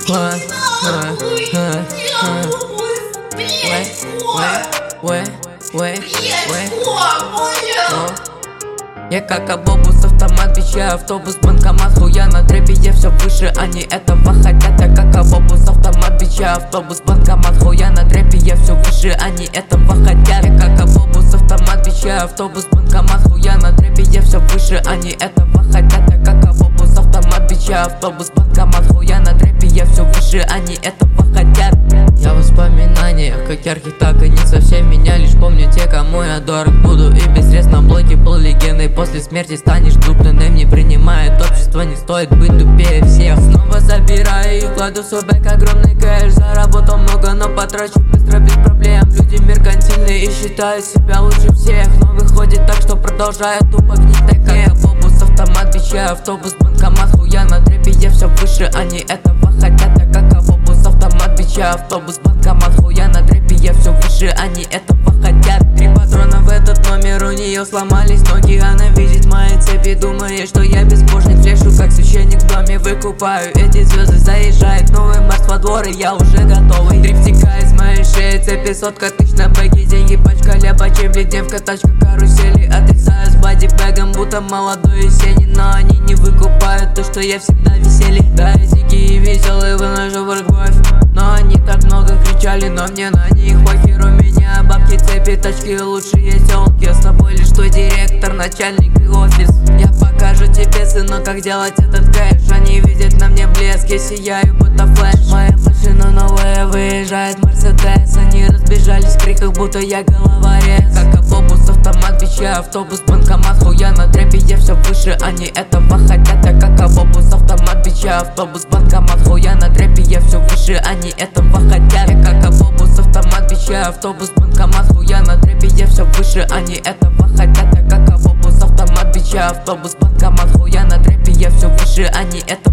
Я как автобус, автомат, вещаю автобус, банкомат, хуя на трэпе, я все выше, они этого хотят. Я как автобус, автомат, вещаю автобус, банкомат, хуя на трэпе, я все выше, они этого хотят. Я как автобус, автомат, вещаю автобус, банкомат, хуя на трэпе, я все выше, они этого хотят. Я как автобус, автомат, вещаю автобус, банкомат, хуя на трэпе, я все выше, они этого хотят. Я в воспоминаниях, как ярких, так и не совсем меня. Лишь помню те, кому я дорог буду, и без средств на блоке был легендой. После смерти станешь дубленным, не принимает общество, не стоит быть тупее всех. Снова забираю и кладу в свой бэк огромный кэш. Заработал много, но потрачу быстро, без проблем. Люди меркантильные и считают себя лучше всех, но выходит так, что продолжаю тупо гнить на дне. Как автобус, автомат, вещаю автобус, банкомат, хуя на трэпе, я все выше, они этого хотят. Я как автобус, автомат, вещаю автобус, банкомат, хуя на трэпе, я все выше, они этого хотят. 3 патрона в этот номер, у нее сломались ноги, она видит мои цепи, думает, что я безбожник. Флешу как священник в доме, выкупаю эти звезды, заезжает новый Марс во двор, и я уже готовый. Дрифтика из моей шеи, цепи, 100 тысяч на бэге, деньги, пачка ляба, чемли, девка, тачка, карусели. Отрицаю с бодибэгом, будто молодой Есенин, но они не выкупают то, что я всегда веселье. Да, я дикий и веселый, выношу в любовь, но они так много кричали, но мне на них похер. У меня бабки, цепи, тачки, лучшие тёлки. С тобой лишь твой директор, начальник и офис. Я покажу тебе, сынок, как делать этот кэш. Они видят на мне блеск, я сияю, будто флэш. Моя машина новая, выезжает Мерседес. Они разбежались в криках, будто я головорез. Как автобус, автомат, вещаю автобус, банкомат, хуя на трэпе, я все выше, они этого хотят. Я как автобус, автомат, вещаю автобус, банкомат, хуя на трэпе, я все выше, они этого хотят. Я как автобус, автомат, вещаю автобус, банкомат, хуя на трэпе, я все выше, они этого хотят. Я как автобус, автомат, вещаю автобус, банкомат, хуя на трэпе, я все выше, они этого